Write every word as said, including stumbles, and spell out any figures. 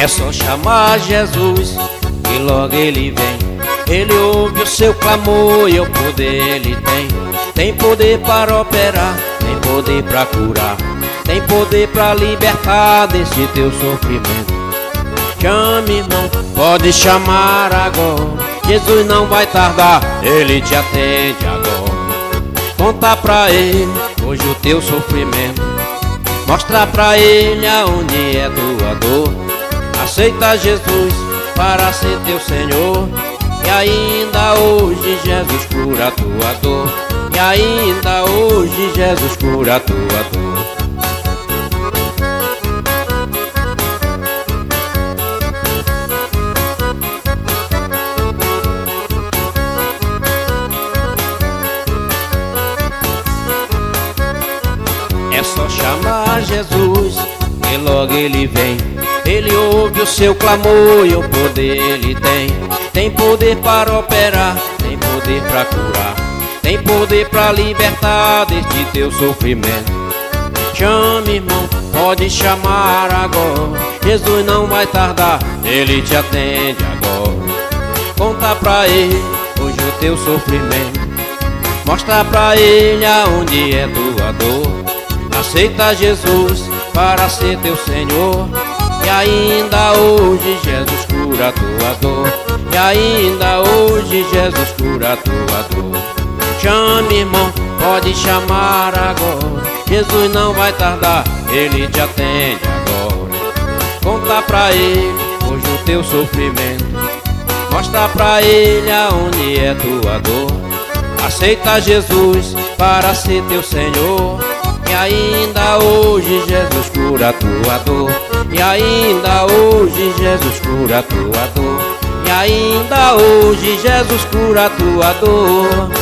É só chamar Jesus e logo ele vem. Ele ouve o seu clamor e o poder ele tem. Tem poder para operar, tem poder para curar, tem poder para libertar desse teu sofrimento. Chame, irmão, pode chamar agora. Jesus não vai tardar, ele te atende agora. Conta pra ele hoje o teu sofrimento. Mostra pra ele aonde é tua dor. Aceita Jesus para ser teu Senhor. E ainda hoje Jesus cura a tua dor. E ainda hoje Jesus cura a tua dor. É só chamar Jesus e logo ele vem. Ele ouve o seu clamor e o poder ele tem. Tem poder para operar, tem poder para curar, tem poder para libertar deste teu sofrimento. Chame, irmão, pode chamar agora. Jesus não vai tardar, ele te atende agora. Conta pra ele hoje o teu sofrimento. Mostra pra ele aonde é tua dor. Aceita Jesus para ser teu Senhor. E ainda hoje Jesus cura a tua dor. E ainda hoje Jesus cura a tua dor. Chame, irmão, pode chamar agora. Jesus não vai tardar, ele te atende agora. Conta pra ele hoje o teu sofrimento. Mostra pra ele aonde é tua dor. Aceita Jesus para ser teu Senhor. E ainda hoje Jesus cura a tua dor. E ainda hoje Jesus cura a tua dor. E ainda hoje Jesus cura a tua dor.